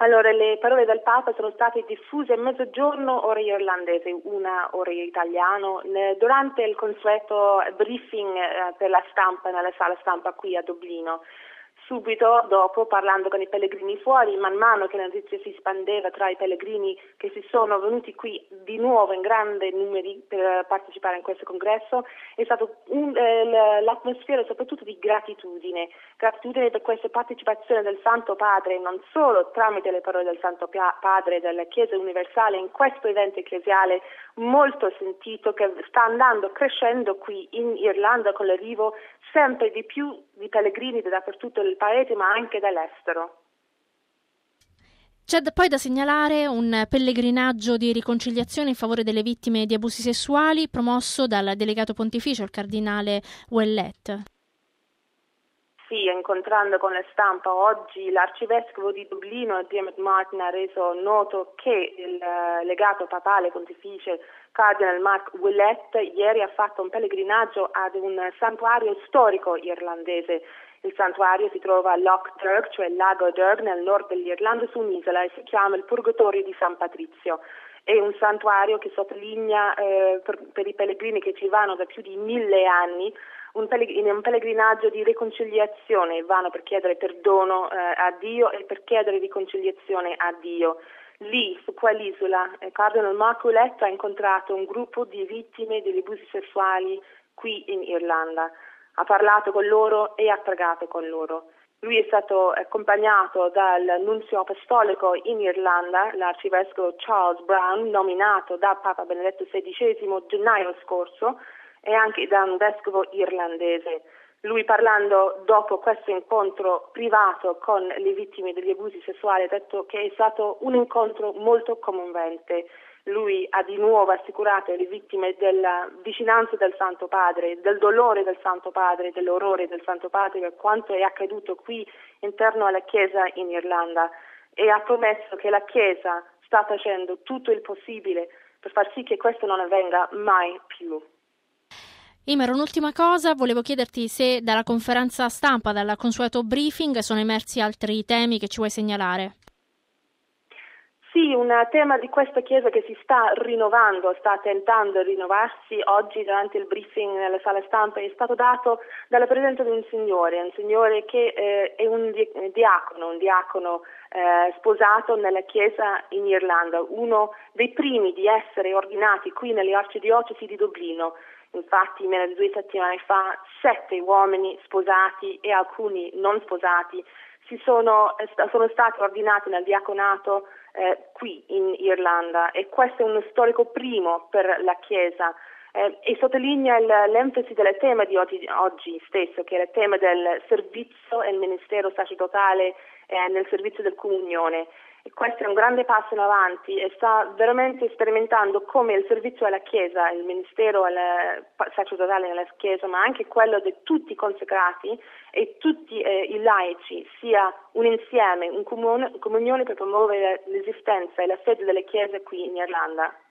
Allora, le parole del Papa sono state diffuse a mezzogiorno ora irlandese, una ora italiano, durante il consueto briefing per la stampa nella sala stampa qui a Dublino. Subito dopo, parlando con i pellegrini fuori, man mano che la notizia si espandeva tra i pellegrini che si sono venuti qui di nuovo in grandi numeri per partecipare in questo congresso, è stato l'atmosfera soprattutto di gratitudine per questa partecipazione del Santo Padre, non solo tramite le parole del Santo Padre della Chiesa universale in questo evento ecclesiale molto sentito che sta andando crescendo qui in Irlanda con l'arrivo sempre di più di pellegrini da dappertutto il paese, ma anche dall'estero. C'è poi da segnalare un pellegrinaggio di riconciliazione in favore delle vittime di abusi sessuali promosso dal delegato pontificio, il cardinale Ouellet. Sì, incontrando con la stampa oggi l'arcivescovo di Dublino, Diarmuid Martin, ha reso noto che il legato papale pontificio Cardinal Mark Ouellet ieri ha fatto un pellegrinaggio ad un santuario storico irlandese. Il santuario si trova a Lough Derg, cioè il lago Derg, nel nord dell'Irlanda, su un'isola, e si chiama il Purgatorio di San Patrizio. È un santuario che sottolinea per i pellegrini che ci vanno da più di 1000 anni, in un pellegrinaggio di riconciliazione, vanno per chiedere perdono a Dio e per chiedere riconciliazione a Dio. Lì, su quell'isola, Cardinal Mark Ouellet ha incontrato un gruppo di vittime degli abusi sessuali qui in Irlanda. Ha parlato con loro e ha pregato con loro. Lui è stato accompagnato dal nunzio apostolico in Irlanda, l'arcivescovo Charles Brown, nominato da Papa Benedetto XVI gennaio scorso, e anche da un vescovo irlandese. Lui, parlando dopo questo incontro privato con le vittime degli abusi sessuali, ha detto che è stato un incontro molto commovente. Lui ha di nuovo assicurato le vittime della vicinanza del Santo Padre, del dolore del Santo Padre, dell'orrore del Santo Padre per quanto è accaduto qui interno alla Chiesa in Irlanda, e ha promesso che la Chiesa sta facendo tutto il possibile per far sì che questo non avvenga mai più. Imer, un'ultima cosa, volevo chiederti se dalla conferenza stampa, dal consueto briefing, sono emersi altri temi che ci vuoi segnalare. Sì, un tema di questa Chiesa che si sta rinnovando, sta tentando di rinnovarsi. Oggi durante il briefing nella sala stampa è stato dato dalla presenza di un signore che è un diacono sposato nella Chiesa in Irlanda, uno dei primi di essere ordinati qui nelle arcidiocesi di Dublino. Infatti, meno di 2 settimane fa, 7 uomini sposati e alcuni non sposati sono stati ordinati nel diaconato qui in Irlanda, e questo è uno storico primo per la Chiesa e sottolinea l'enfasi del tema di oggi stesso, che è il tema del servizio e il ministero sacerdotale nel servizio del comunione. E questo è un grande passo in avanti e sta veramente sperimentando come il servizio alla Chiesa, il ministero sacerdotale nella Chiesa, ma anche quello di tutti i consacrati e tutti i laici, sia un insieme, un comunione per promuovere l'esistenza e la fede delle Chiese qui in Irlanda.